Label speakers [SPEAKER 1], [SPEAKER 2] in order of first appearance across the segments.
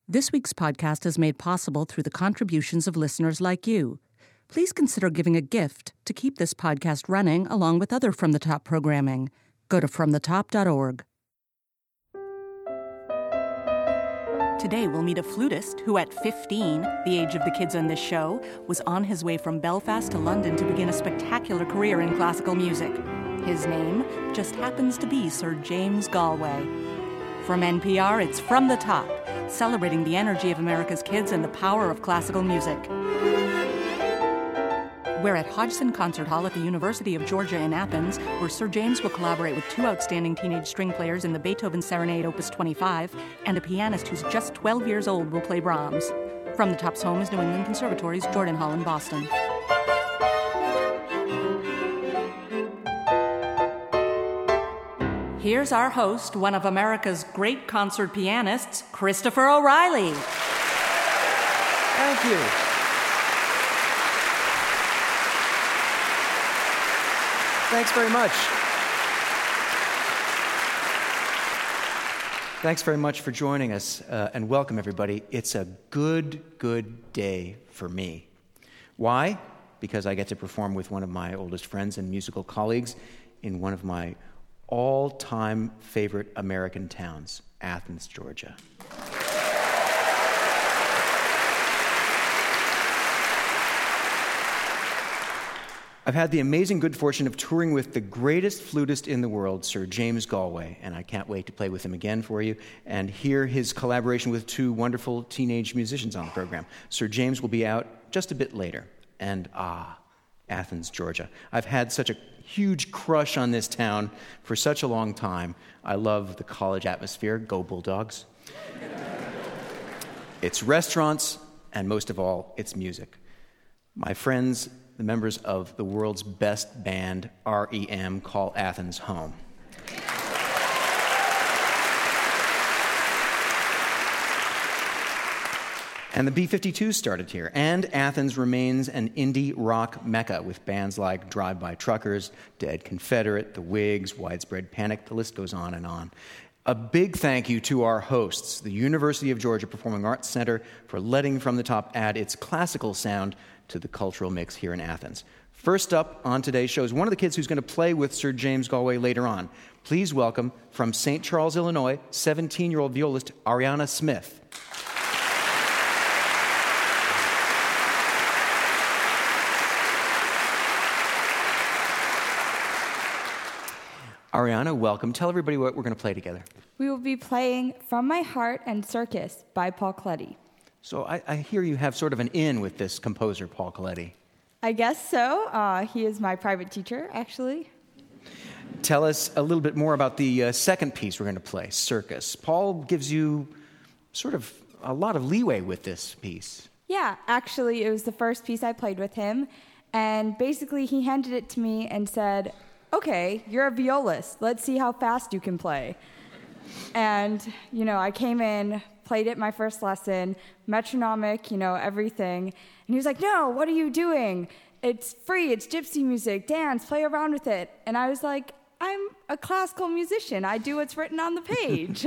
[SPEAKER 1] This week's podcast is made possible through the contributions of listeners like you. Please consider giving a gift to keep this podcast running along with other From the Top programming. Go to fromthetop.org. Today we'll meet a flutist who at 15, the age of the kids on this show, was on his way from Belfast to London to begin a spectacular career in classical music. His name just happens to be Sir James Galway. From NPR, it's From the Top, celebrating the energy of America's kids and the power of classical music. We're at Hodgson Concert Hall at the University of Georgia in Athens, where Sir James will collaborate with two outstanding teenage string players in the Beethoven Serenade Opus 25, and a pianist who's just 12 years old will play Brahms. From the Top's home is New England Conservatory's Jordan Hall in Boston. Here's our host, one of America's great concert pianists, Christopher O'Reilly.
[SPEAKER 2] Thank you. Thanks very much. Thanks very much for joining us, and welcome, everybody. It's a good day for me. Why? Because I get to perform with one of my oldest friends and musical colleagues in one of my all-time favorite American towns, Athens, Georgia. I've had the amazing good fortune of touring with the greatest flutist in the world, Sir James Galway, and I can't wait to play with him again for you and hear his collaboration with two wonderful teenage musicians on the program. Sir James will be out just a bit later, and Athens, Georgia. I've had such a huge crush on this town for such a long time. I love the college atmosphere. Go Bulldogs. Its restaurants, and most of all, its music. My friends, the members of the world's best band, REM, call Athens home. And the B-52s started here, and Athens remains an indie rock mecca with bands like Drive-By Truckers, Dead Confederate, The Whigs, Widespread Panic, the list goes on and on. A big thank you to our hosts, the University of Georgia Performing Arts Center, for letting From the Top add its classical sound to the cultural mix here in Athens. First up on today's show is one of the kids who's going to play with Sir James Galway later on. Please welcome, from St. Charles, Illinois, 17-year-old violist Ariana Smith. Ariana, welcome. Tell everybody what we're going to play together.
[SPEAKER 3] We will be playing From My Heart and Circus by Paul Coletti.
[SPEAKER 2] So I hear you have sort of an in with this composer, Paul Coletti.
[SPEAKER 3] I guess so. He is my private teacher, actually.
[SPEAKER 2] Tell us a little bit more about the second piece we're going to play, Circus. Paul gives you sort of a lot of leeway with this piece.
[SPEAKER 3] Yeah, actually, it was the first piece I played with him. And basically, he handed it to me and said, "Okay, you're a violist. Let's see how fast you can play." And, I came in, played it my first lesson, metronomic, everything. And he was like, "No, what are you doing? It's free, it's gypsy music, dance, play around with it." And I was like, "I'm a classical musician. I do what's written on the page."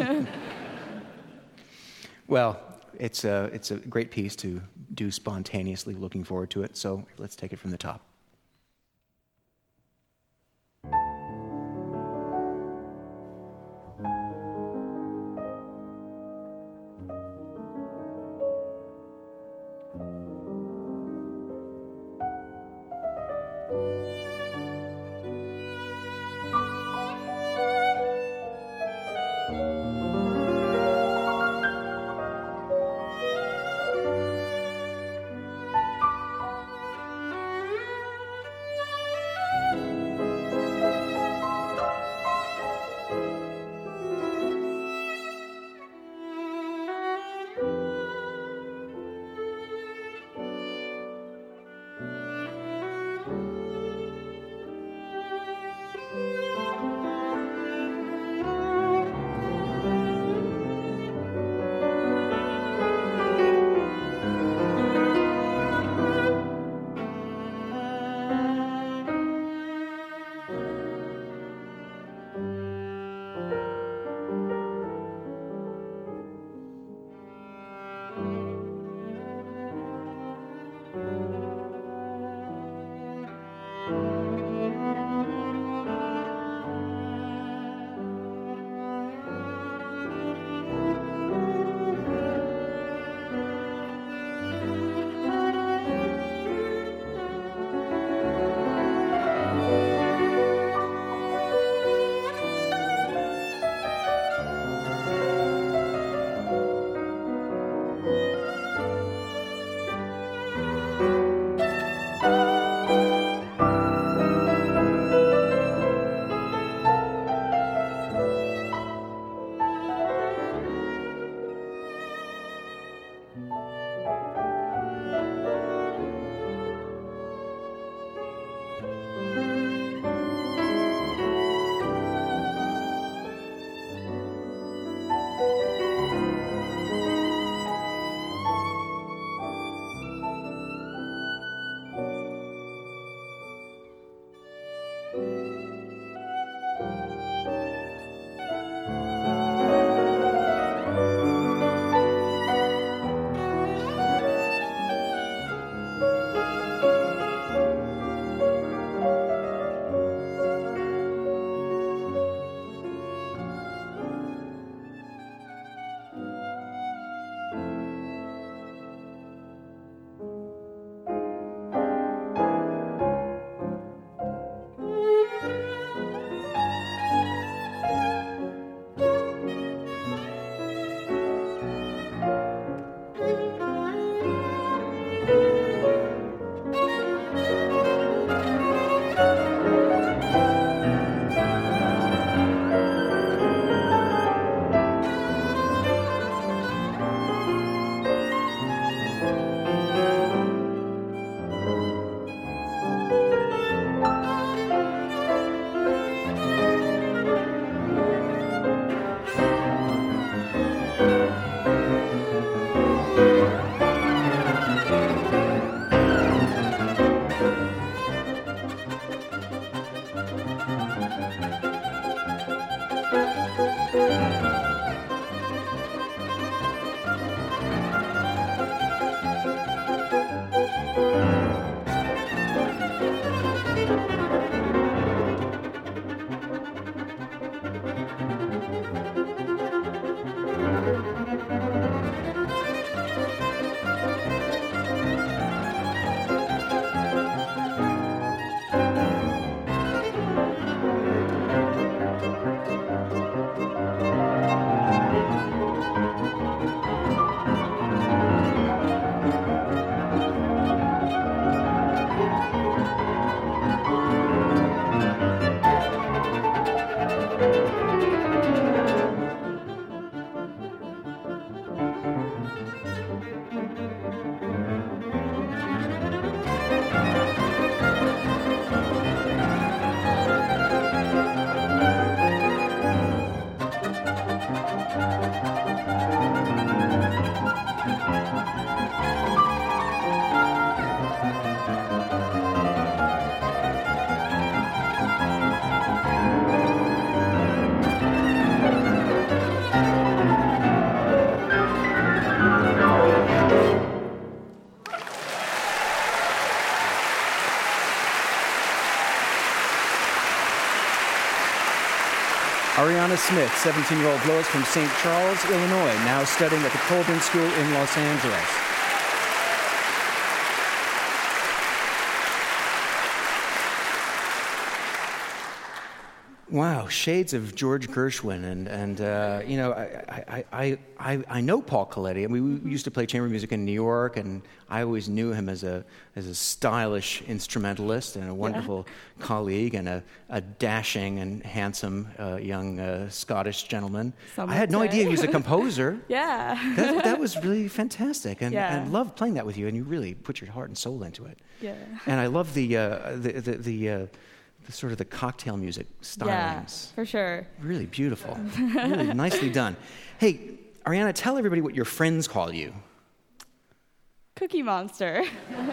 [SPEAKER 2] Well, it's a great piece to do spontaneously. Looking forward to it. So let's take it from the top. Ariana Smith, 17-year-old Lois from St. Charles, Illinois, now studying at the Colburn School in Los Angeles. Wow, shades of George Gershwin, and you know, I know Paul Coletti. I mean, we used to play chamber music in New York, and I always knew him as a stylish instrumentalist and a wonderful colleague and a dashing and handsome young Scottish gentleman. I had no idea he was a composer.
[SPEAKER 3] Yeah.
[SPEAKER 2] That was really fantastic, and
[SPEAKER 3] Yeah.
[SPEAKER 2] I loved playing that with you, and you really put your heart and soul into it.
[SPEAKER 3] Yeah.
[SPEAKER 2] And I love the sort of the cocktail music stylings.
[SPEAKER 3] Yeah, for sure.
[SPEAKER 2] Really beautiful. Really nicely done. Hey, Ariana, tell everybody what your friends call you.
[SPEAKER 3] Cookie Monster.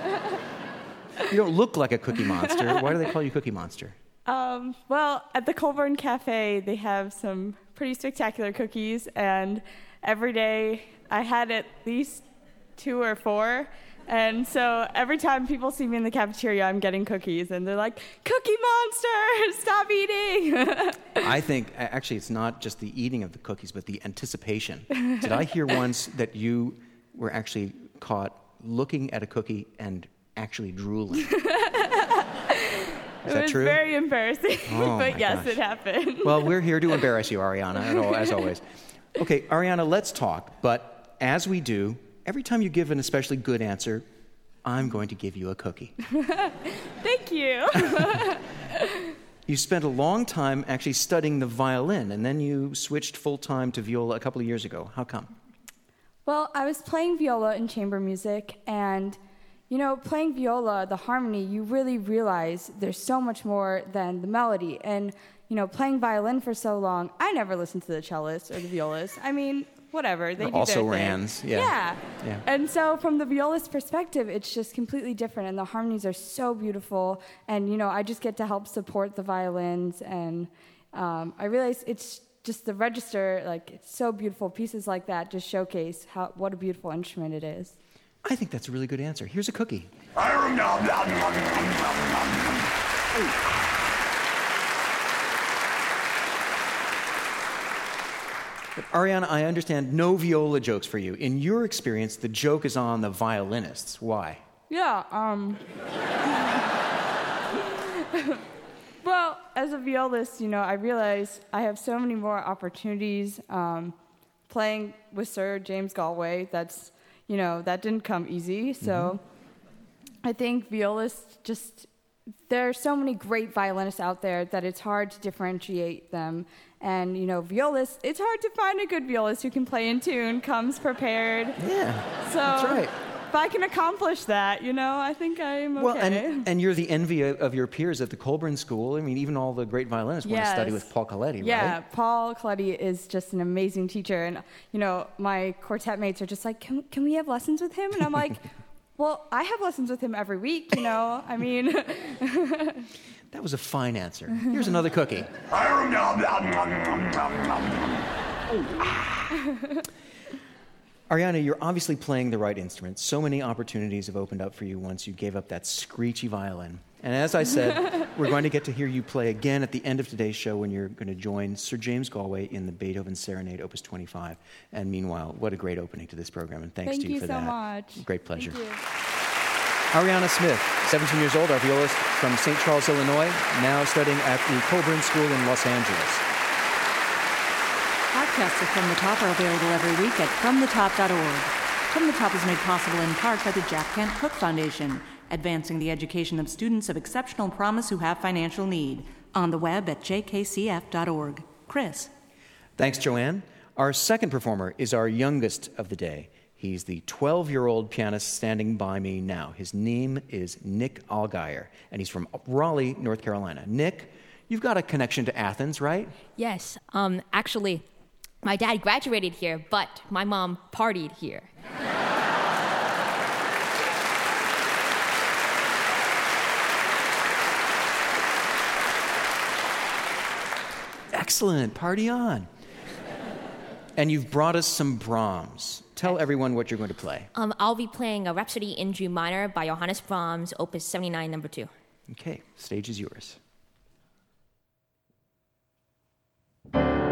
[SPEAKER 2] You don't look like a Cookie Monster. Why do they call you Cookie Monster?
[SPEAKER 3] Well, at the Colburn Cafe, they have some pretty spectacular cookies, and every day I had at least 2 or 4. And so every time people see me in the cafeteria, I'm getting cookies, and they're like, "Cookie Monster, stop eating!"
[SPEAKER 2] I think, actually, it's not just the eating of the cookies, but the anticipation. Did I hear once that you were actually caught looking at a cookie and actually drooling? Is that true?
[SPEAKER 3] It was very embarrassing,
[SPEAKER 2] Oh,
[SPEAKER 3] but
[SPEAKER 2] my
[SPEAKER 3] yes,
[SPEAKER 2] gosh.
[SPEAKER 3] it happened.
[SPEAKER 2] Well, we're here to embarrass you, Ariana, as always. Okay, Ariana, let's talk. But as we do, every time you give an especially good answer, I'm going to give you a cookie.
[SPEAKER 3] Thank you.
[SPEAKER 2] You spent a long time actually studying the violin, and then you switched full-time to viola a couple of years ago. How come?
[SPEAKER 3] Well, I was playing viola in chamber music, and, you know, playing viola, the harmony, you really realize there's so much more than the melody. And, you know, playing violin for so long, I never listened to the cellist or the violist. I mean, whatever, they do
[SPEAKER 2] also
[SPEAKER 3] their thing.
[SPEAKER 2] rans, yeah.
[SPEAKER 3] And so from the violist perspective, it's just completely different, and the harmonies are so beautiful, and, you know, I just get to help support the violins, and I realize it's just the register, like, it's so beautiful. Pieces like that just showcase what a beautiful instrument it is.
[SPEAKER 2] I think that's a really good answer. Here's a cookie. But Ariana, I understand no viola jokes for you. In your experience, the joke is on the violinists. Why?
[SPEAKER 3] Yeah, well, as a violist, you know, I realize I have so many more opportunities playing with Sir James Galway. That's, you know, that didn't come easy. So I think violists just, there are so many great violinists out there that it's hard to differentiate them. And, you know, violists, it's hard to find a good violist who can play in tune, comes prepared.
[SPEAKER 2] Yeah,
[SPEAKER 3] So
[SPEAKER 2] that's right.
[SPEAKER 3] if I can accomplish that, you know, I think I'm okay.
[SPEAKER 2] Well, and you're the envy of your peers at the Colburn School. I mean, even all the great violinists want to study with Paul Coletti,
[SPEAKER 3] Yeah,
[SPEAKER 2] right?
[SPEAKER 3] Paul Coletti is just an amazing teacher. And, you know, my quartet mates are just like, can we have lessons with him? And I'm like, well, I have lessons with him every week, you know? I mean...
[SPEAKER 2] That was a fine answer. Here's another cookie. Ariana, you're obviously playing the right instrument. So many opportunities have opened up for you once you gave up that screechy violin. And as I said, we're going to get to hear you play again at the end of today's show when you're going to join Sir James Galway in the Beethoven Serenade, Opus 25. And meanwhile, what a great opening to this program, and thanks to you for that.
[SPEAKER 3] Thank you so much.
[SPEAKER 2] Great pleasure.
[SPEAKER 3] Thank you.
[SPEAKER 2] Ariana Smith, 17 years old, our violist from St. Charles, Illinois, now studying at the Colburn School in Los Angeles.
[SPEAKER 1] Podcasts of From the Top are available every week at FromTheTop.org. From the Top is made possible in part by the Jack Kent Cooke Foundation, advancing the education of students of exceptional promise who have financial need. On the web at jkcf.org. Chris.
[SPEAKER 2] Thanks, Joanne. Our second performer is our youngest of the day. He's the 12-year-old pianist standing by me now. His name is Nick Allgaier, and he's from Raleigh, North Carolina. Nick, you've got a connection to Athens, right?
[SPEAKER 4] Yes. Actually, my dad graduated here, but my mom partied here.
[SPEAKER 2] Excellent. Party on. And you've brought us some Brahms. Tell everyone what you're going to play.
[SPEAKER 4] I'll be playing a Rhapsody in G minor by Johannes Brahms, Opus 79, number 2.
[SPEAKER 2] Okay, stage is yours.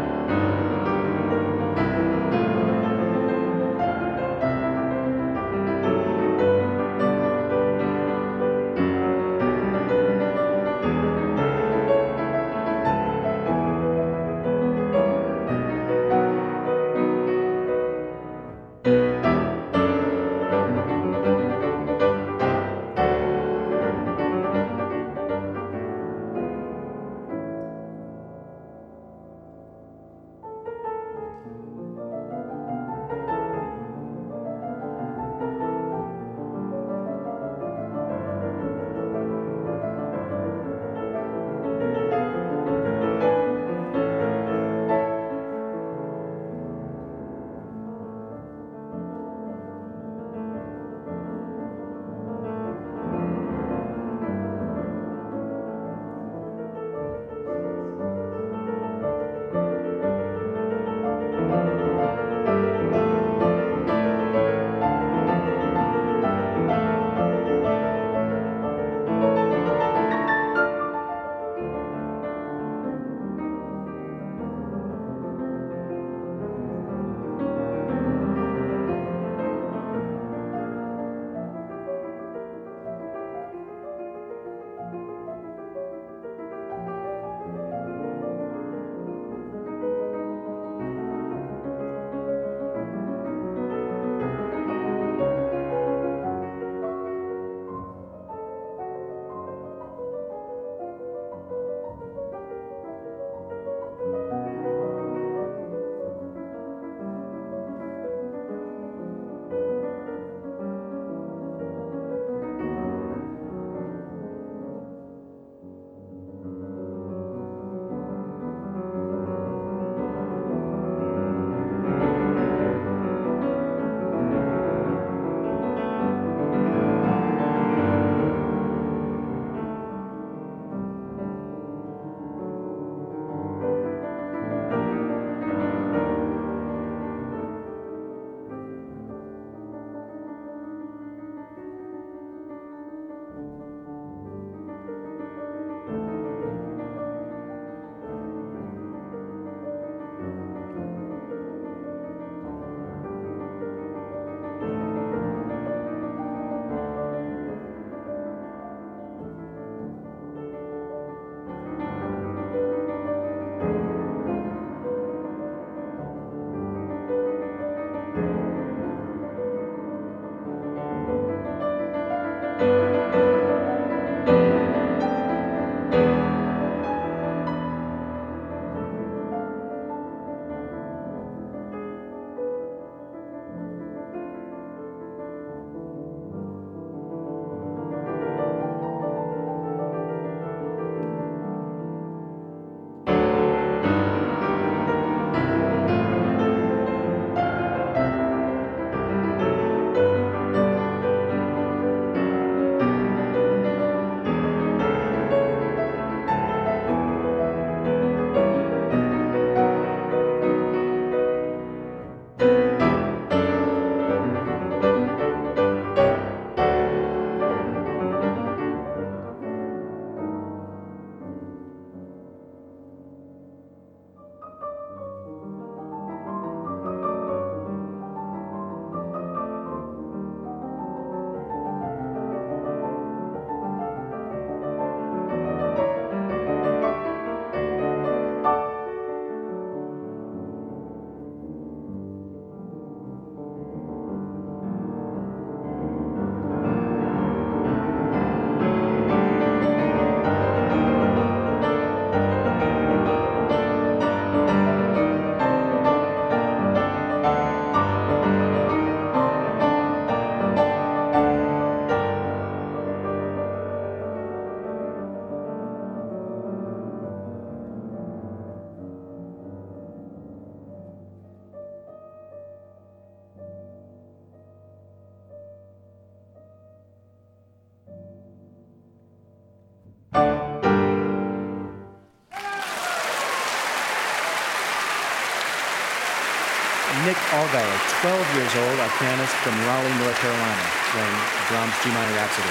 [SPEAKER 2] Allgaier, 12 years old, a pianist from Raleigh, North Carolina, playing Brahms' G minor Rhapsody.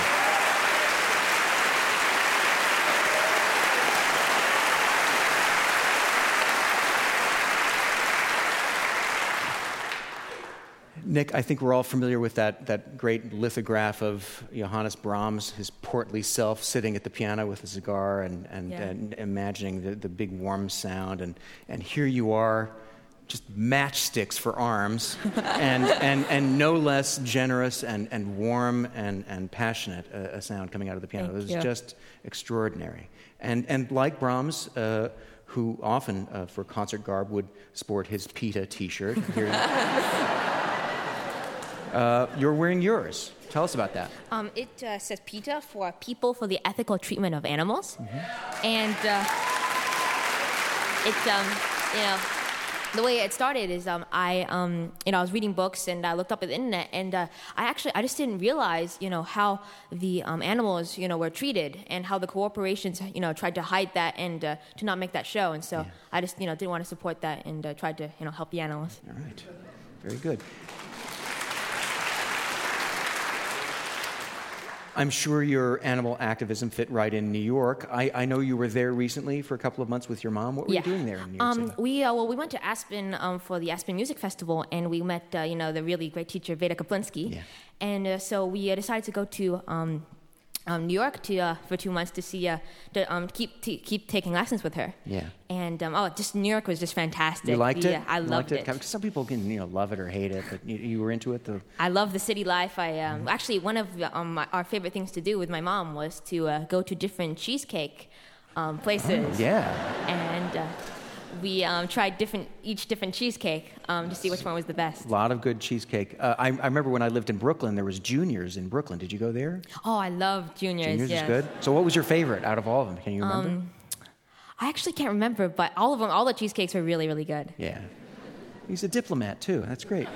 [SPEAKER 2] Nick, I think we're all familiar with that great lithograph of Johannes Brahms, his portly self sitting at the piano with a cigar and imagining the big warm sound. And here you are, just matchsticks for arms, and no less generous and warm and passionate a sound coming out of the piano. It was just extraordinary. And like Brahms, who often, for concert garb, would sport his PETA T-shirt. You're wearing yours. Tell us about that.
[SPEAKER 4] It says PETA, for People for the Ethical Treatment of Animals. Mm-hmm. And the way it started is I was reading books and I looked up at the internet and I just didn't realize how the animals were treated and how the corporations tried to hide that and to not make that show. And so I just didn't want to support that and tried to help the animals.
[SPEAKER 2] All right, very good. I'm sure your animal activism fit right in New York. I know you were there recently for a couple of months with your mom. What were you doing there in New York City?
[SPEAKER 4] We went to Aspen for the Aspen Music Festival, and we met the really great teacher Veda Kaplinsky. Yeah. And so we decided to go to New York for 2 months to see keep taking lessons with her. Yeah. And just New York was just fantastic.
[SPEAKER 2] You liked it?
[SPEAKER 4] Yeah, I loved it.
[SPEAKER 2] Some people can love it or hate it, but you were into it.
[SPEAKER 4] I love the city life. I actually one of our favorite things to do with my mom was to go to different cheesecake places.
[SPEAKER 2] Oh, yeah.
[SPEAKER 4] And we tried different cheesecake to see which one was the best.
[SPEAKER 2] A lot of good cheesecake. I remember when I lived in Brooklyn, there was Junior's in Brooklyn. Did you go there?
[SPEAKER 4] Oh, I love Junior's.
[SPEAKER 2] Junior's is good? So what was your favorite out of all of them? Can you remember?
[SPEAKER 4] I actually can't remember, but all the cheesecakes were really, really good.
[SPEAKER 2] Yeah. He's a diplomat, too. That's great.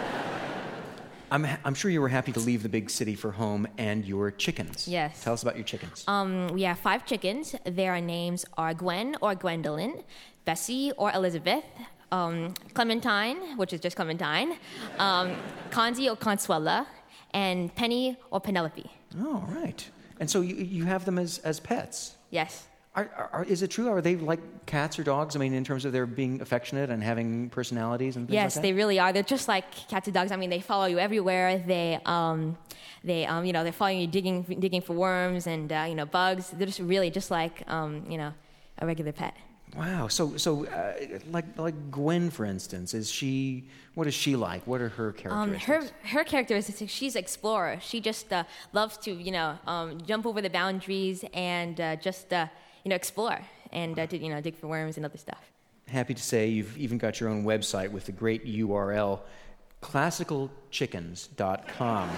[SPEAKER 2] I'm sure you were happy to leave the big city for home and your chickens.
[SPEAKER 4] Yes.
[SPEAKER 2] Tell us about your chickens.
[SPEAKER 4] We have 5 chickens. Their names are Gwen or Gwendolyn, Bessie or Elizabeth, Clementine, which is just Clementine, Conzi or Consuela, and Penny or Penelope.
[SPEAKER 2] Oh, right. And so you have them as pets?
[SPEAKER 4] Yes.
[SPEAKER 2] Is it true? Are they like cats or dogs? I mean, in terms of their being affectionate and having personalities and things like that?
[SPEAKER 4] Yes, they really are. They're just like cats and dogs. I mean, they follow you everywhere. They're following you digging for worms and bugs. They're just really just like a regular pet.
[SPEAKER 2] Wow. So like Gwen, for instance, what is she like? What are her characteristics?
[SPEAKER 4] Her characteristics, she's an explorer. She just loves to jump over the boundaries and explore and dig for worms and other stuff.
[SPEAKER 2] Happy to say you've even got your own website with the great URL, classicalchickens.com.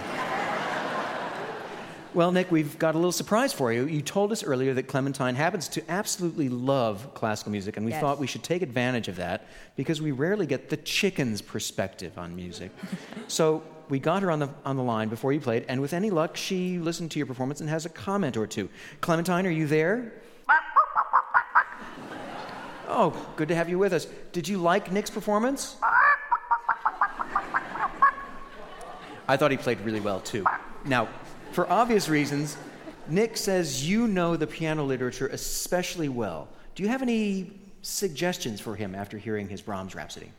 [SPEAKER 2] Well, Nick, we've got a little surprise for you. You told us earlier that Clementine happens to absolutely love classical music, and we thought we should take advantage of that because we rarely get the chicken's perspective on music. So we got her on the line before you played, and with any luck, she listened to your performance and has a comment or two. Clementine, are you there? Oh, good to have you with us. Did you like Nick's performance? I thought he played really well, too. Now, for obvious reasons, Nick says you know the piano literature especially well. Do you have any suggestions for him after hearing his Brahms Rhapsody?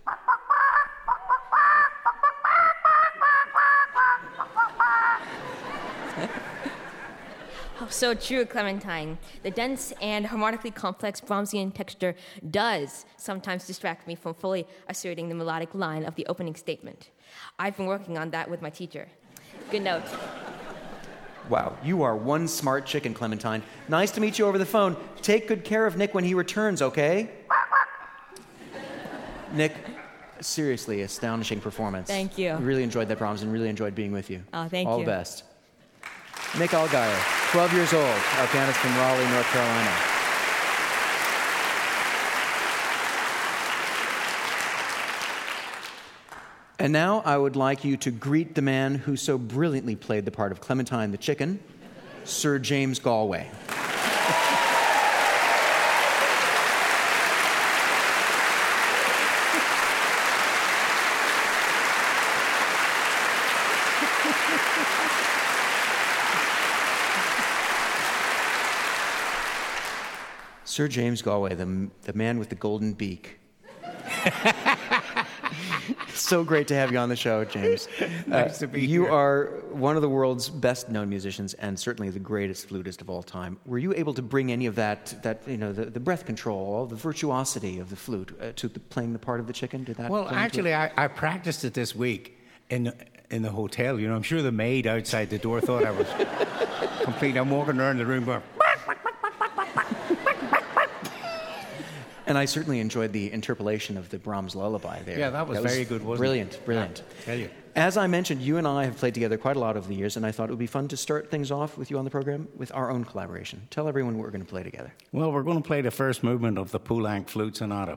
[SPEAKER 4] Oh, so true, Clementine. The dense and harmonically complex Brahmsian texture does sometimes distract me from fully asserting the melodic line of the opening statement. I've been working on that with my teacher. Good note.
[SPEAKER 2] Wow, you are one smart chicken, Clementine. Nice to meet you over the phone. Take good care of Nick when he returns, okay? Nick, seriously, astonishing performance.
[SPEAKER 4] Thank you.
[SPEAKER 2] We really enjoyed that Brahms and really enjoyed being with you.
[SPEAKER 4] Oh, thank you.
[SPEAKER 2] All the best. Nick Allgaier, 12 years old, our pianist from Raleigh, North Carolina. And now I would like you to greet the man who so brilliantly played the part of Clementine the Chicken, Sir James Galway. Sir James Galway, the man with the golden beak. So great to have you on the show, James.
[SPEAKER 5] Nice to be
[SPEAKER 2] you
[SPEAKER 5] here.
[SPEAKER 2] are one of the world's best-known musicians and certainly the greatest flutist of all time. Were you able to bring any of that the breath control, all the virtuosity of the flute to playing the part of the chicken? Did that?
[SPEAKER 5] Well,
[SPEAKER 2] play into
[SPEAKER 5] actually,
[SPEAKER 2] it?
[SPEAKER 5] I practiced it this week in the hotel. You know, I'm sure the maid outside the door thought I was complete. I'm walking around the room going...
[SPEAKER 2] And I certainly enjoyed the interpolation of the Brahms lullaby there.
[SPEAKER 5] Yeah, that was very good, wasn't
[SPEAKER 2] brilliant, Brilliant.
[SPEAKER 5] Yeah, tell you.
[SPEAKER 2] As I mentioned, you and I have played together quite a lot over the years, and I thought it would be fun to start things off with you on the program with our own collaboration. Tell everyone what we're going to play together.
[SPEAKER 5] Well, we're going to play the first movement of the Poulenc Flute Sonata.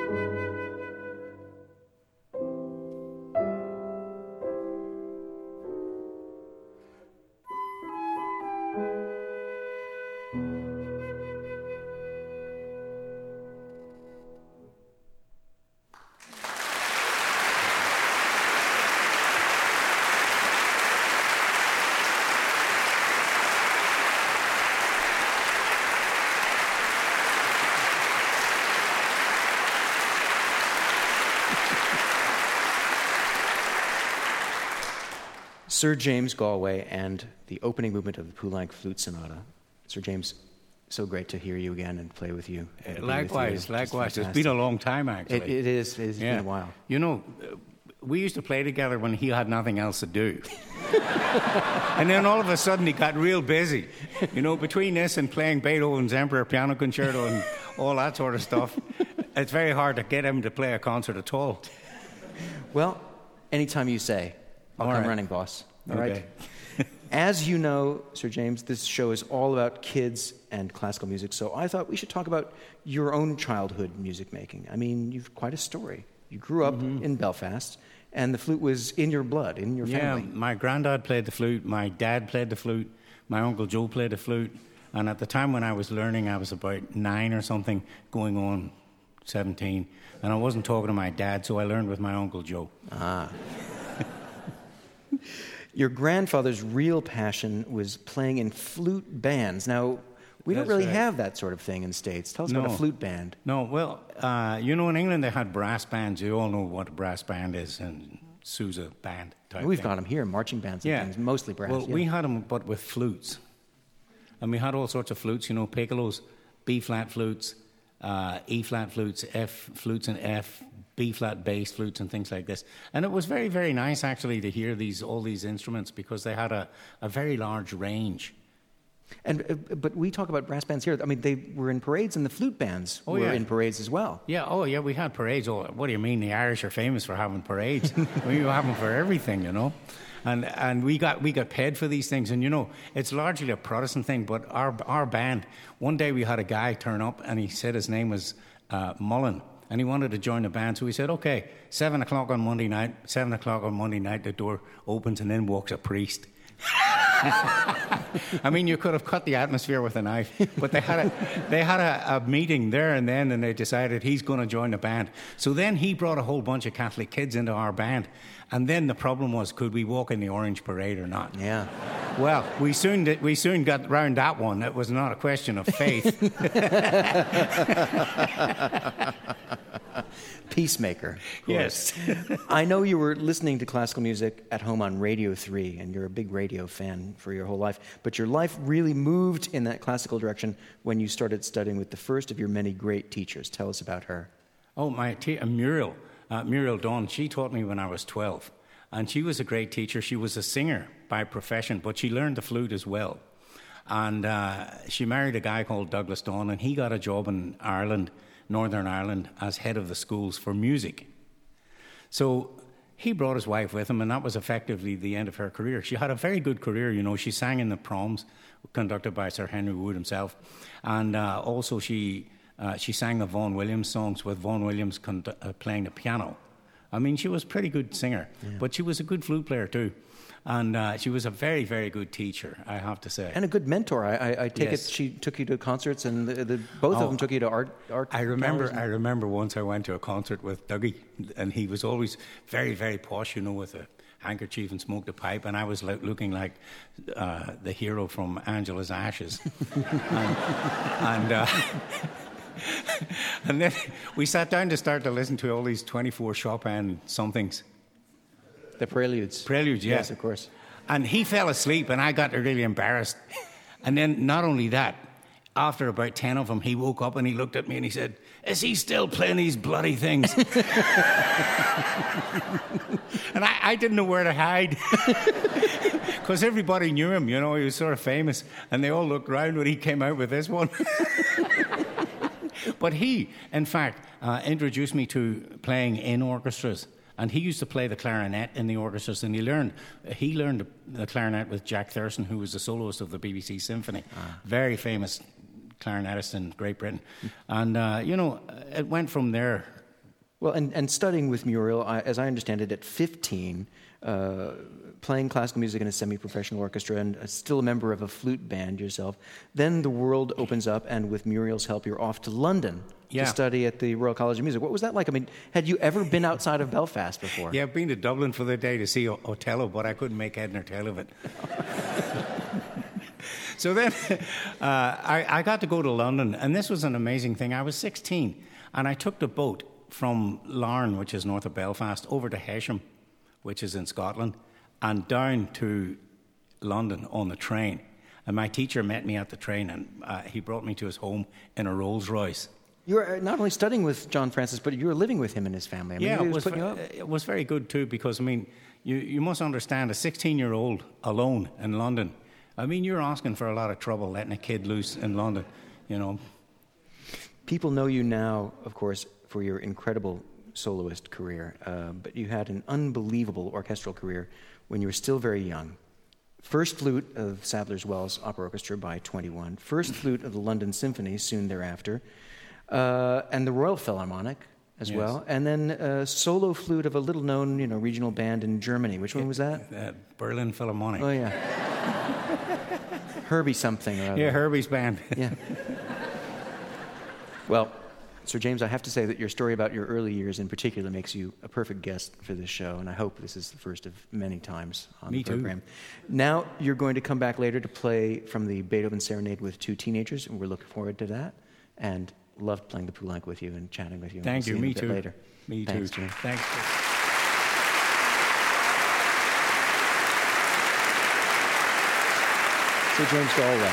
[SPEAKER 2] Sir James Galway and the opening movement of the Poulenc Flute Sonata. Sir James, so great to hear you again and play with you.
[SPEAKER 5] Likewise. It's been a long time, actually.
[SPEAKER 2] It is. It's been a while.
[SPEAKER 5] You know, we used to play together when he had nothing else to do. And then all of a sudden he got real busy. You know, between this and playing Beethoven's Emperor Piano Concerto and all that sort of stuff, it's very hard to get him to play a concert at all.
[SPEAKER 2] Well, anytime you say, I'll come running, boss. All
[SPEAKER 5] okay.
[SPEAKER 2] Right. As you know, Sir James, this show is all about kids and classical music, so I thought we should talk about your own childhood music making. I mean, you've quite a story. You grew up in Belfast, and the flute was in your blood, in your family.
[SPEAKER 5] Yeah, my granddad played the flute, my dad played the flute, my Uncle Joe played the flute, and at the time when I was learning, I was about 9 or something, going on 17, and I wasn't talking to my dad, so I learned with my Uncle Joe.
[SPEAKER 2] Ah. Your grandfather's real passion was playing in flute bands. Now, we don't really have that sort of thing in the States. Tell us about a flute band.
[SPEAKER 5] No, well, you know, in England they had brass bands. You all know what a brass band is, and Sousa band type
[SPEAKER 2] We've
[SPEAKER 5] thing.
[SPEAKER 2] got them here, marching bands and things, mostly brass.
[SPEAKER 5] Well, we had them, but with flutes. And we had all sorts of flutes, you know, piccolos, B-flat flutes, E-flat flutes, F flutes and F, B-flat bass flutes and things like this. And it was very, very nice, actually, to hear all these instruments because they had a very large range.
[SPEAKER 2] And but we talk about brass bands here. I mean, they were in parades, and the flute bands were in parades as well.
[SPEAKER 5] Yeah, we had parades. Oh, what do you mean? The Irish are famous for having parades. We have them for everything, you know. And we got paid for these things. And, you know, it's largely a Protestant thing, but our band, one day we had a guy turn up, and he said his name was Mullen. And he wanted to join the band, so we said, okay, 7 o'clock on Monday night, the door opens and in walks a priest. I mean, you could have cut the atmosphere with a knife, but they had a meeting there and then, and they decided he's going to join the band. So then he brought a whole bunch of Catholic kids into our band, and then the problem was, could we walk in the Orange Parade or not?
[SPEAKER 2] Yeah.
[SPEAKER 5] Well, we soon got round that one. It was not a question of faith.
[SPEAKER 2] Peacemaker.
[SPEAKER 5] Yes.
[SPEAKER 2] I know you were listening to classical music at home on Radio 3, and you're a big radio fan for your whole life, but your life really moved in that classical direction when you started studying with the first of your many great teachers. Tell us about her.
[SPEAKER 5] Oh, Muriel Dawn, she taught me when I was 12, and she was a great teacher. She was a singer by profession, but she learned the flute as well. And she married a guy called Douglas Dawn, and he got a job in Ireland, Northern Ireland, as head of the schools for music. So he brought his wife with him, and that was effectively the end of her career. She had a very good career, you know. She sang in the proms, conducted by Sir Henry Wood himself, and also she sang the Vaughan Williams songs with Vaughan Williams playing the piano. I mean, she was a pretty good singer, but she was a good flute player too. And she was a very, very good teacher, I have to say.
[SPEAKER 2] And a good mentor. I take it she took you to concerts, and both of them took you to art
[SPEAKER 5] I remember once I went to a concert with Dougie, and he was always very, very posh, you know, with a handkerchief and smoked a pipe, and I was looking like the hero from Angela's Ashes. And then we sat down to start to listen to all these 24 Chopin somethings.
[SPEAKER 2] The Preludes.
[SPEAKER 5] Preludes, yeah.
[SPEAKER 2] Yes, of course.
[SPEAKER 5] And he fell asleep, and I got really embarrassed. And then not only that, after about 10 of them, he woke up and he looked at me and he said, "Is he still playing these bloody things?" And I didn't know where to hide. Because everybody knew him, you know, he was sort of famous. And they all looked around when he came out with this one. But he, in fact, introduced me to playing in orchestras. And he used to play the clarinet in the orchestras, and he learned the clarinet with Jack Thurston, who was the soloist of the BBC Symphony, very famous clarinetist in Great Britain. And, you know, it went from there
[SPEAKER 2] Well, and studying with Muriel, as I understand it, at 15, playing classical music in a semi-professional orchestra and still a member of a flute band yourself, then the world opens up, and with Muriel's help, you're off to London to study at the Royal College of Music. What was that like? I mean, had you ever been outside of Belfast before?
[SPEAKER 5] Yeah, I've been to Dublin for the day to see Othello, but I couldn't make head nor tail of it. So then I got to go to London, and this was an amazing thing. I was 16, and I took the boat from Larne, which is north of Belfast, over to Hesham, which is in Scotland, and down to London on the train. And my teacher met me at the train, and he brought me to his home in a Rolls Royce.
[SPEAKER 2] You were not only studying with John Francis, but you were living with him and his family. I mean,
[SPEAKER 5] yeah,
[SPEAKER 2] it
[SPEAKER 5] was very good too, because, I mean, you must understand, a 16-year-old alone in London, I mean, you're asking for a lot of trouble letting a kid loose in London, you know.
[SPEAKER 2] People know you now, of course, for your incredible soloist career, but you had an unbelievable orchestral career when you were still very young. First flute of Sadler's Wells Opera Orchestra by 21, first flute of the London Symphony soon thereafter, and the Royal Philharmonic as well, and then solo flute of a little-known, regional band in Germany. Which one was that?
[SPEAKER 5] Berlin Philharmonic.
[SPEAKER 2] Oh, yeah. Herbie something or other.
[SPEAKER 5] Yeah, Herbie's band.
[SPEAKER 2] Yeah. Well, Sir James, I have to say that your story about your early years in particular makes you a perfect guest for this show, and I hope this is the first of many times on the program. Now you're going to come back later to play from the Beethoven Serenade with two teenagers, and we're looking forward to that, and loved playing the Poulenc with you and chatting with you.
[SPEAKER 5] Thank you. Me too.
[SPEAKER 2] Later.
[SPEAKER 5] Me
[SPEAKER 2] Thanks,
[SPEAKER 5] too.
[SPEAKER 2] James.
[SPEAKER 5] Thanks.
[SPEAKER 2] Sir James Galway.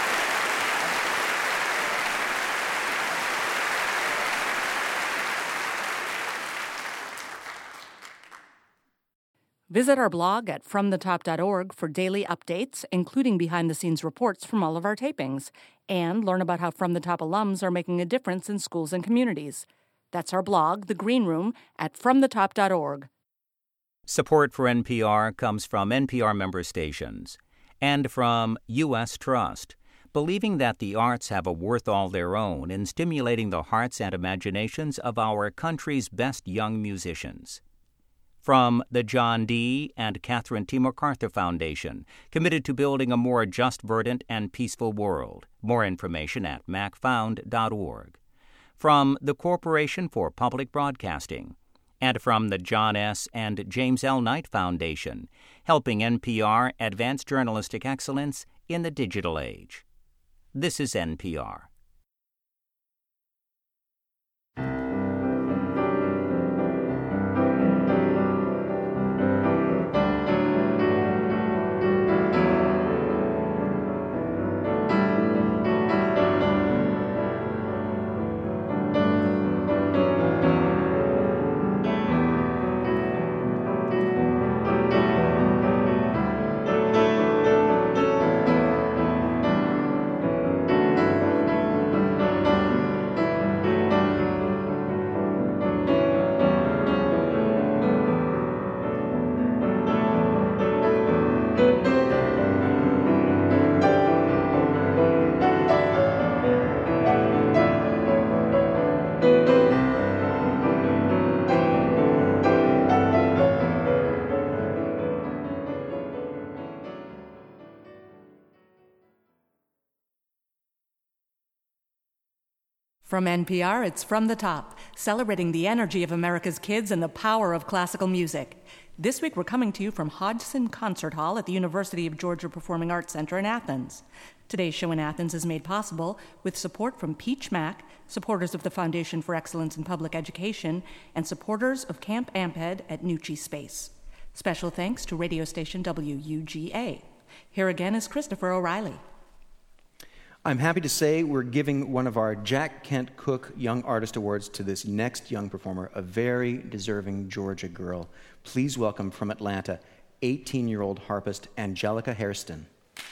[SPEAKER 1] Visit our blog at fromthetop.org for daily updates, including behind-the-scenes reports from all of our tapings, and learn about how From the Top alums are making a difference in schools and communities. That's our blog, The Green Room, at fromthetop.org.
[SPEAKER 6] Support for NPR comes from NPR member stations and from U.S. Trust, believing that the arts have a worth all their own in stimulating the hearts and imaginations of our country's best young musicians. From the John D. and Catherine T. MacArthur Foundation, committed to building a more just, verdant, and peaceful world. More information at macfound.org. From the Corporation for Public Broadcasting. And from the John S. and James L. Knight Foundation, helping NPR advance journalistic excellence in the digital age. This is NPR.
[SPEAKER 1] From NPR, it's From the Top, celebrating the energy of America's kids and the power of classical music. This week, we're coming to you from Hodgson Concert Hall at the University of Georgia Performing Arts Center in Athens. Today's show in Athens is made possible with support from Peach Mac, supporters of the Foundation for Excellence in Public Education, and supporters of Camp Amped at Nucci Space. Special thanks to radio station WUGA. Here again is Christopher O'Reilly.
[SPEAKER 2] I'm happy to say we're giving one of our Jack Kent Cooke Young Artist Awards to this next young performer, a very deserving Georgia girl. Please welcome from Atlanta, 18-year-old harpist Angelica Hairston.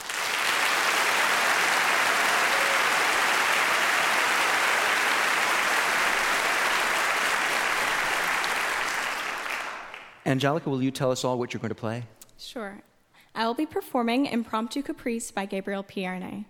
[SPEAKER 2] Angelica, will you tell us all what you're going to play?
[SPEAKER 7] Sure. I will be performing Impromptu Caprice by Gabriel Pierné.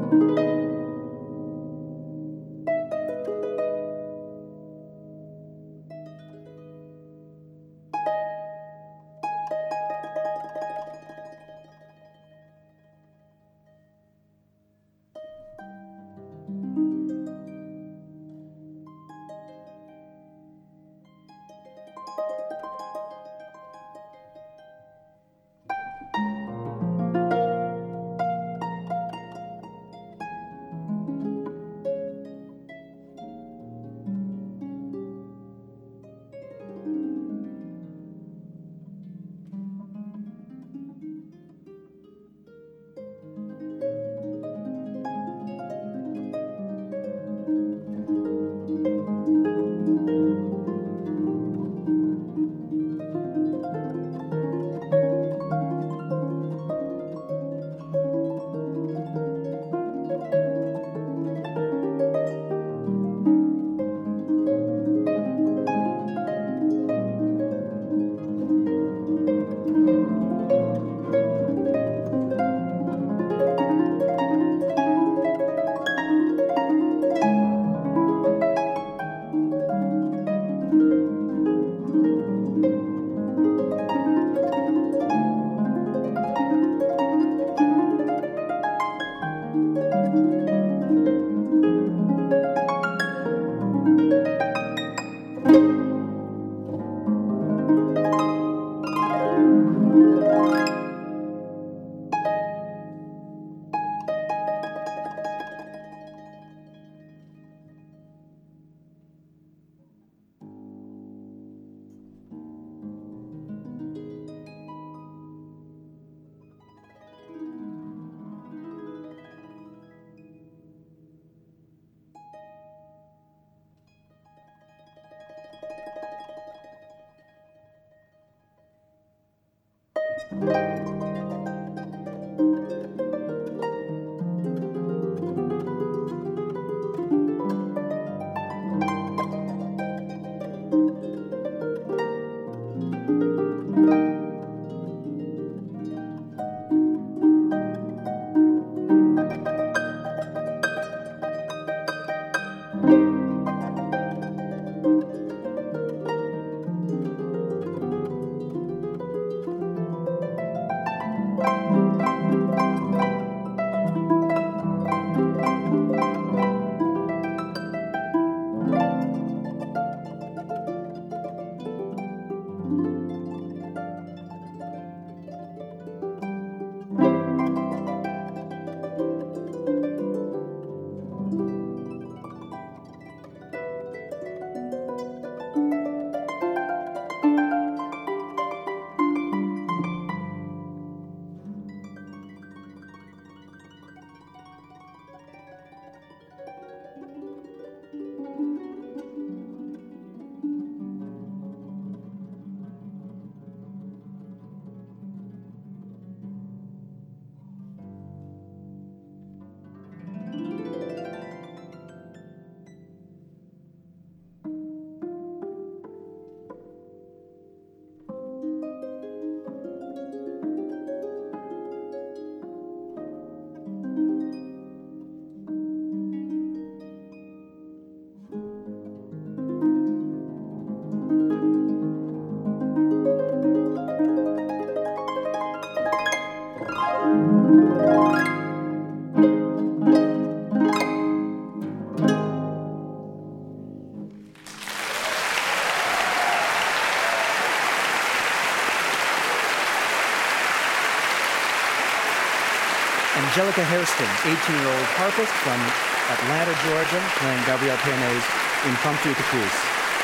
[SPEAKER 2] Angelica Hairston, 18-year-old harpist from Atlanta, Georgia, playing Gabriel Pierne's Impromptu Caprice.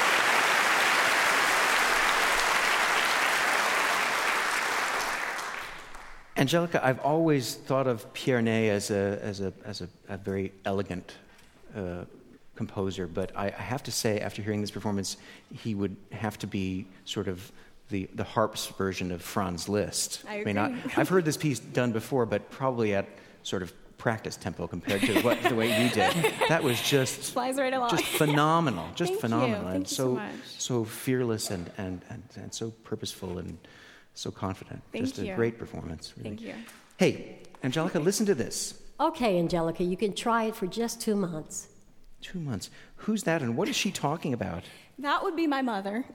[SPEAKER 2] Angelica, I've always thought of Pierney as a very elegant composer, but I have to say, after hearing this performance, he would have to be sort of the harp's version of Franz Liszt.
[SPEAKER 7] I agree.
[SPEAKER 2] I've heard this piece done before, but probably at sort of practice tempo compared to the way you did. That was just
[SPEAKER 7] flies right along.
[SPEAKER 2] Just phenomenal,
[SPEAKER 7] Thank
[SPEAKER 2] phenomenal,
[SPEAKER 7] you.
[SPEAKER 2] and
[SPEAKER 7] Thank you so much.
[SPEAKER 2] so fearless and so purposeful and so confident.
[SPEAKER 7] Thank
[SPEAKER 2] just
[SPEAKER 7] you.
[SPEAKER 2] a great performance. Really.
[SPEAKER 7] Thank you.
[SPEAKER 2] Hey, Angelica, listen to this.
[SPEAKER 8] okay, Angelica, you can try it for just 2 months.
[SPEAKER 2] 2 months. Who's that, and what is she talking about?
[SPEAKER 7] That would be my mother.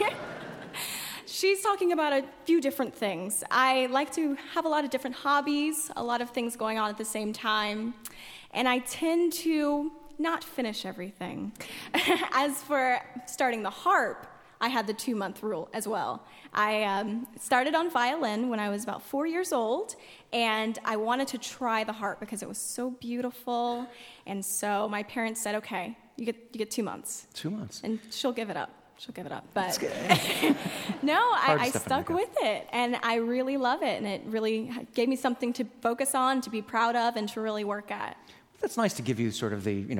[SPEAKER 7] She's talking about a few different things. I like to have a lot of different hobbies, a lot of things going on at the same time, and I tend to not finish everything. As for starting the harp, I had the 2-month rule as well. I started on violin when I was about 4 years old, and I wanted to try the harp because it was so beautiful. And so my parents said, okay, you get 2 months.
[SPEAKER 2] 2 months.
[SPEAKER 7] And she'll give it up. But no, I stuck with it, and I really love it, and it really gave me something to focus on, to be proud of, and to really work at.
[SPEAKER 2] That's nice to give you sort of the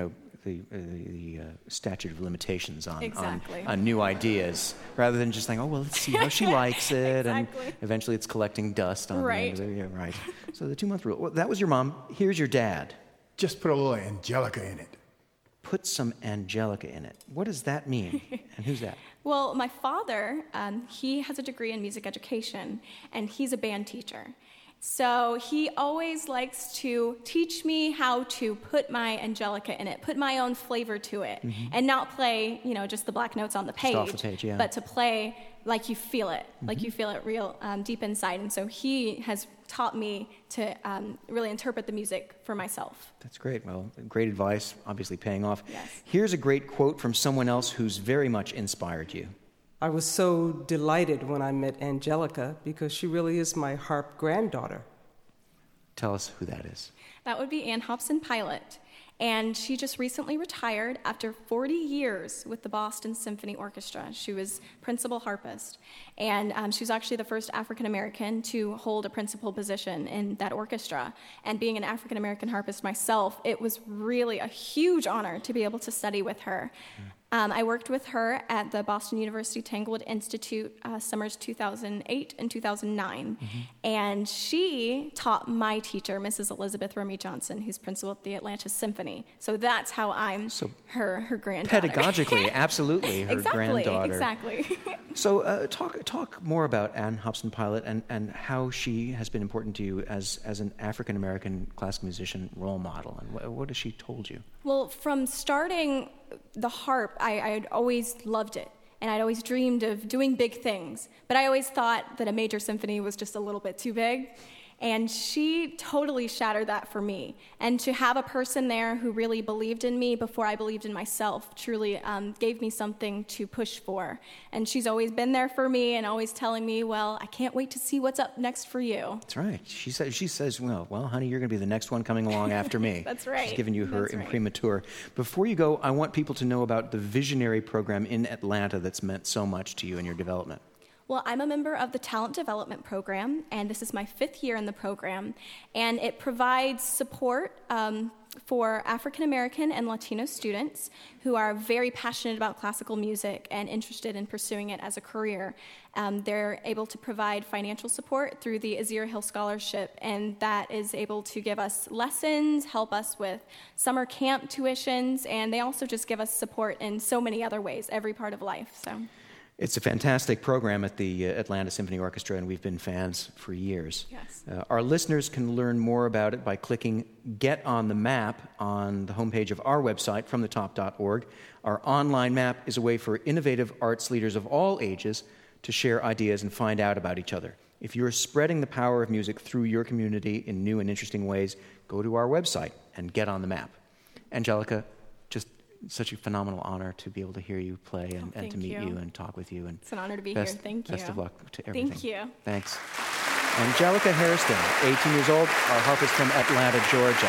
[SPEAKER 2] statute of limitations on new ideas, rather than just saying, oh, well, let's see how she likes it,
[SPEAKER 7] Exactly.
[SPEAKER 2] and eventually it's collecting dust on
[SPEAKER 7] Right.
[SPEAKER 2] the end of it. Yeah, right. So the 2-month rule. Well, that was your mom. Here's your dad.
[SPEAKER 9] Just put a little Angelica in it.
[SPEAKER 2] Put some Angelica in it. What does that mean? And who's that?
[SPEAKER 7] Well, my father, he has a degree in music education, and he's a band teacher. So he always likes to teach me how to put my Angelica in it, put my own flavor to it, and not play, just the black notes on the page,
[SPEAKER 2] off the page, yeah.
[SPEAKER 7] but to play like you feel it, like you feel it real deep inside. And so he has taught me to really interpret the music for myself.
[SPEAKER 2] That's great. Well, great advice, obviously paying off.
[SPEAKER 7] Yes.
[SPEAKER 2] Here's a great quote from someone else who's very much inspired you.
[SPEAKER 10] I was so delighted when I met Angelica because she really is my harp granddaughter.
[SPEAKER 2] Tell us who that is.
[SPEAKER 7] That would be Ann Hobson Pilot. And she just recently retired after 40 years with the Boston Symphony Orchestra. She was principal harpist. And she was actually the first African-American to hold a principal position in that orchestra. And being an African-American harpist myself, it was really a huge honor to be able to study with her. I worked with her at the Boston University Tanglewood Institute summers 2008 and 2009. And she taught my teacher, Mrs. Elizabeth Romy Johnson, who's principal at the Atlanta Symphony. So that's how I'm her granddaughter.
[SPEAKER 2] Pedagogically, absolutely, her granddaughter.
[SPEAKER 7] Exactly.
[SPEAKER 2] So talk more about Ann Hobson Pilot and how she has been important to you as an African-American classical musician role model. And what has she told you?
[SPEAKER 7] Well, from starting the harp, I'd always loved it. And I'd always dreamed of doing big things. But I always thought that a major symphony was just a little bit too big. And she totally shattered that for me. And to have a person there who really believed in me before I believed in myself truly gave me something to push for. And she's always been there for me and always telling me, well, I can't wait to see what's up next for you.
[SPEAKER 2] That's right. She says, well, honey, you're going to be the next one coming along after me.
[SPEAKER 7] That's right.
[SPEAKER 2] She's giving you her
[SPEAKER 7] That's right.
[SPEAKER 2] imprimatur. Before you go, I want people to know about the Visionary program in Atlanta that's meant so much to you in your development.
[SPEAKER 7] Well, I'm a member of the Talent Development Program, and this is my 5th year in the program, and it provides support for African American and Latino students who are very passionate about classical music and interested in pursuing it as a career. They're able to provide financial support through the Azir Hill Scholarship, and that is able to give us lessons, help us with summer camp tuitions, and they also just give us support in so many other ways, every part of life. So.
[SPEAKER 2] It's a fantastic program at the Atlanta Symphony Orchestra, and we've been fans for years.
[SPEAKER 7] Yes.
[SPEAKER 2] Our listeners can learn more about it by clicking Get on the Map on the homepage of our website, fromthetop.org. Our online map is a way for innovative arts leaders of all ages to share ideas and find out about each other. If you're spreading the power of music through your community in new and interesting ways, go to our website and get on the map. Angelica, just such a phenomenal honor to be able to hear you play and to meet you and talk with you. And
[SPEAKER 7] it's an honor to be here. Thank you.
[SPEAKER 2] Best of luck to everything.
[SPEAKER 7] Thank you.
[SPEAKER 2] Thanks. Angelica Hairston, 18 years old, our harpist from Atlanta, Georgia.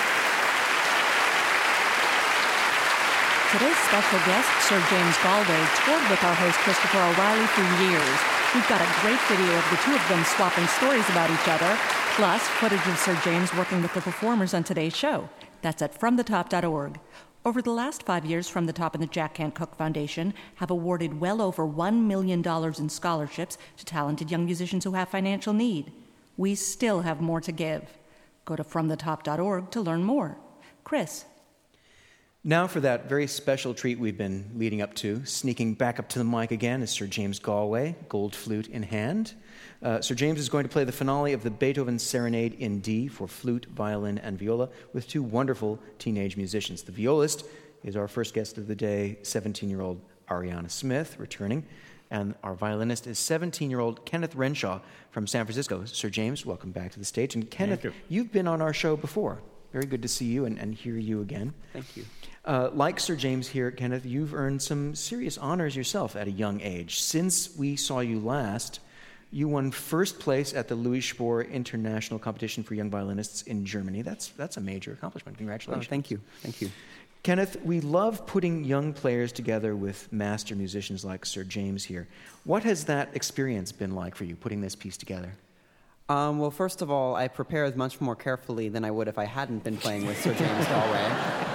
[SPEAKER 1] Today's special guest, Sir James Galway, toured with our host Christopher O'Reilly for years. We've got a great video of the two of them swapping stories about each other, plus footage of Sir James working with the performers on today's show. That's at fromthetop.org. Over the last 5 years, From the Top and the Jack Kent Cooke Foundation have awarded well over $1 million in scholarships to talented young musicians who have financial need. We still have more to give. Go to fromthetop.org to learn more. Chris.
[SPEAKER 2] Now for that very special treat we've been leading up to. Sneaking back up to the mic again is Sir James Galway, gold flute in hand. Sir James is going to play the finale of the Beethoven Serenade in D for flute, violin, and viola with two wonderful teenage musicians. The violist is our first guest of the day, 17-year-old Ariana Smith, returning, and our violinist is 17-year-old Kenneth Renshaw from San Francisco. Sir James, welcome back to the stage. And Kenneth, you've been on our show before. Very good to see you and hear you again.
[SPEAKER 11] Thank you.
[SPEAKER 2] Like Sir James here, Kenneth, you've earned some serious honors yourself at a young age. Since we saw you last, you won first place at the Louis Spohr International Competition for Young Violinists in Germany. That's a major accomplishment. Congratulations.
[SPEAKER 11] Oh, thank you. Thank you.
[SPEAKER 2] Kenneth, we love putting young players together with master musicians like Sir James here. What has that experience been like for you, putting this piece together?
[SPEAKER 11] Well, first of all, I prepared much more carefully than I would if I hadn't been playing with Sir James Galway.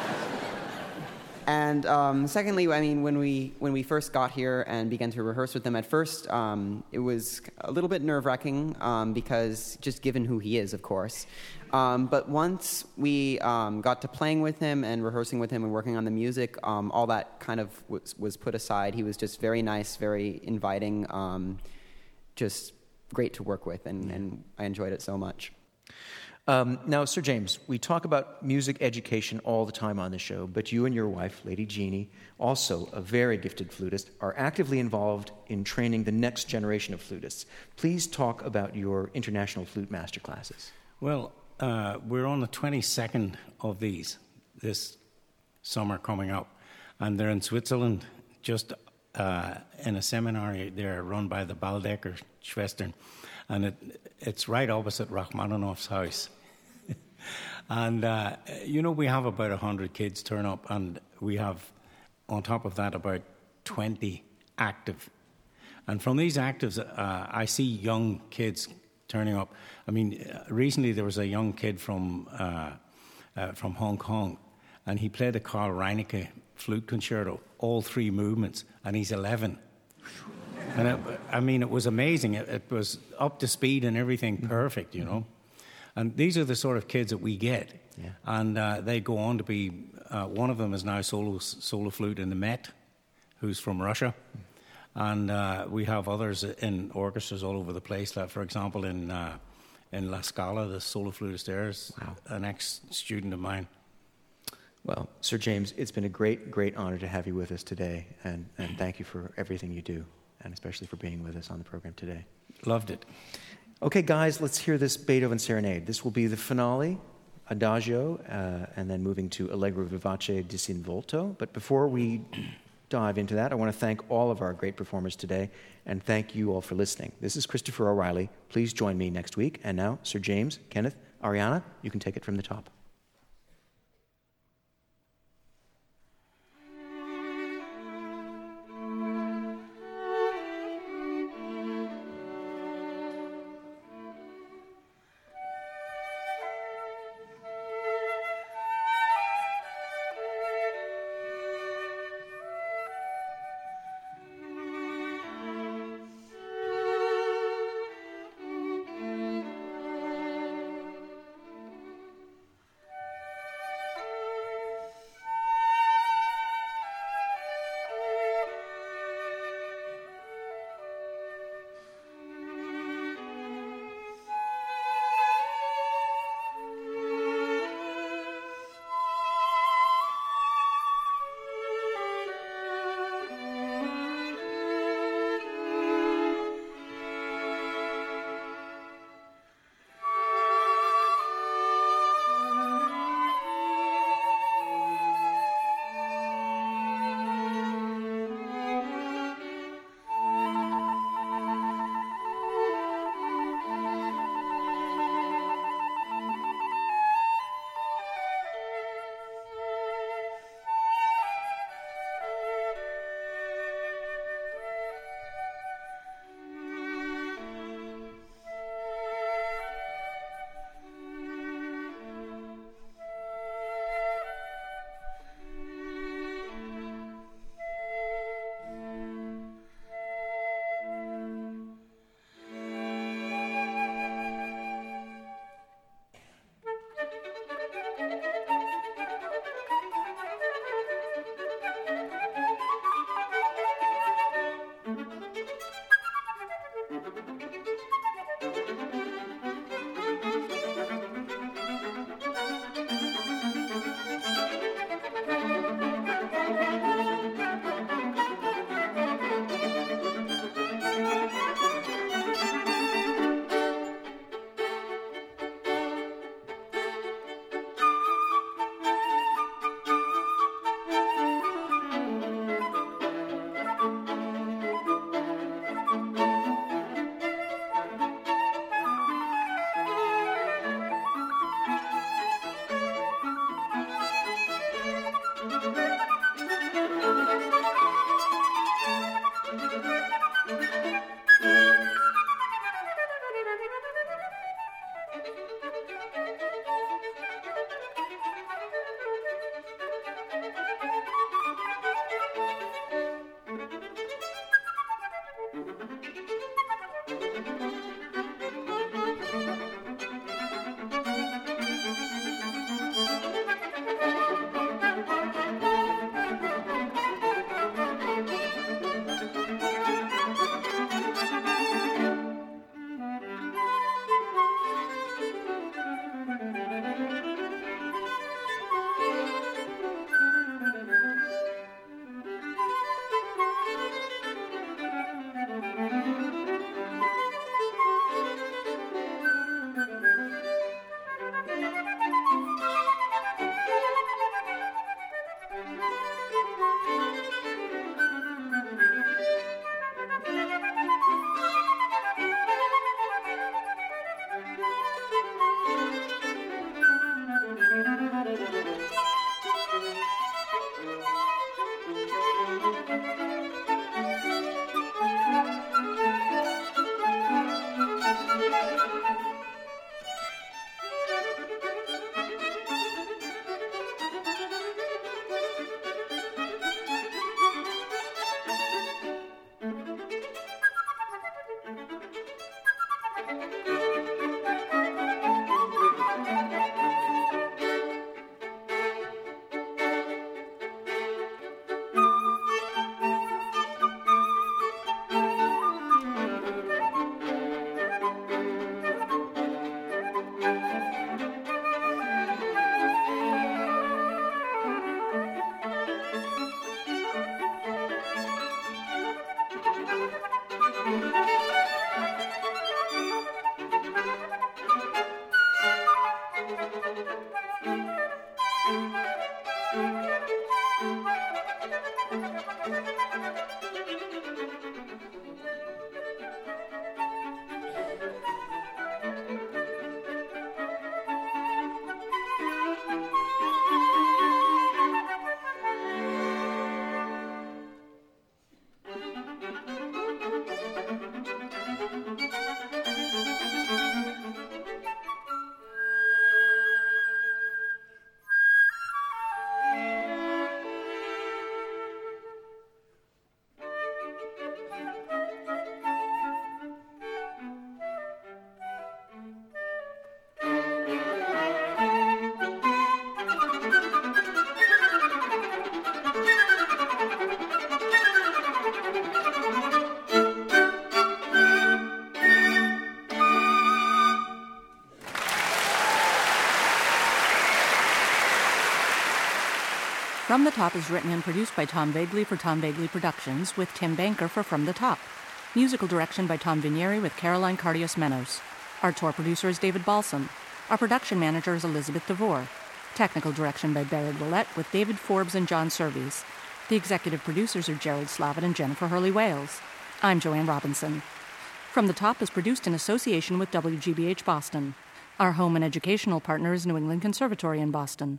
[SPEAKER 11] And secondly, I mean, when we first got here and began to rehearse with him, at first it was a little bit nerve-wracking because just given who he is, of course. But once we got to playing with him and rehearsing with him and working on the music, all that kind of was put aside. He was just very nice, very inviting, just great to work with, and I enjoyed it so much.
[SPEAKER 2] Now, Sir James, we talk about music education all the time on the show, but you and your wife, Lady Jeannie, also a very gifted flutist, are actively involved in training the next generation of flutists. Please talk about your international flute master classes.
[SPEAKER 5] Well, we're on the 22nd of these this summer coming up, and they're in Switzerland, just in a seminary there run by the Baldecker Schwestern, and it's right opposite Rachmaninoff's house. And, we have about 100 kids turn up, and we have, on top of that, about 20 active. And from these actives, I see young kids turning up. I mean, recently there was a young kid from Hong Kong, and he played a Carl Reinecke flute concerto, all three movements, and he's 11. And it was amazing. It was up to speed and everything perfect, you know. And these are the sort of kids that we get. Yeah. And they go on to be, one of them is now solo flute in the Met, who's from Russia. And we have others in orchestras all over the place. Like, for example, in La Scala, the solo flutist there is an ex-student of mine.
[SPEAKER 2] Well, Sir James, it's been a great, great honor to have you with us today, and thank you for everything you do, and especially for being with us on the program today.
[SPEAKER 5] Loved it.
[SPEAKER 2] Okay, guys, let's hear this Beethoven Serenade. This will be the finale, Adagio, and then moving to Allegro vivace disinvolto. But before we dive into that, I want to thank all of our great performers today, and thank you all for listening. This is Christopher O'Reilly. Please join me next week. And now, Sir James, Kenneth, Ariana, you can take it from the top.
[SPEAKER 1] From the Top is written and produced by Tom Vagley for Tom Vagley Productions, with Tim Banker for From the Top. Musical direction by Tom Vinieri with Caroline Cardios-Menos. Our tour producer is David Balsam. Our production manager is Elizabeth DeVore. Technical direction by Barry Willett with David Forbes and John Surveys. The executive producers are Gerald Slavitt and Jennifer Hurley-Wales. I'm Joanne Robinson. From the Top is produced in association with WGBH Boston. Our home and educational partner is New England Conservatory in Boston.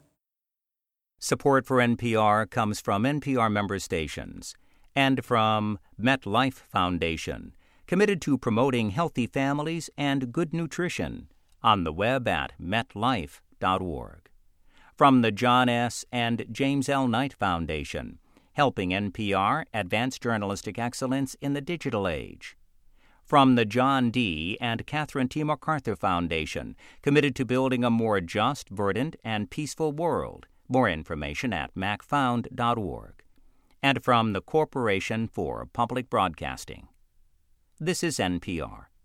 [SPEAKER 6] Support for NPR comes from NPR member stations and from MetLife Foundation, committed to promoting healthy families and good nutrition, on the web at metlife.org. From the John S. and James L. Knight Foundation, helping NPR advance journalistic excellence in the digital age. From the John D. and Catherine T. MacArthur Foundation, committed to building a more just, verdant, and peaceful world. More information at macfound.org. And from the Corporation for Public Broadcasting. This is NPR.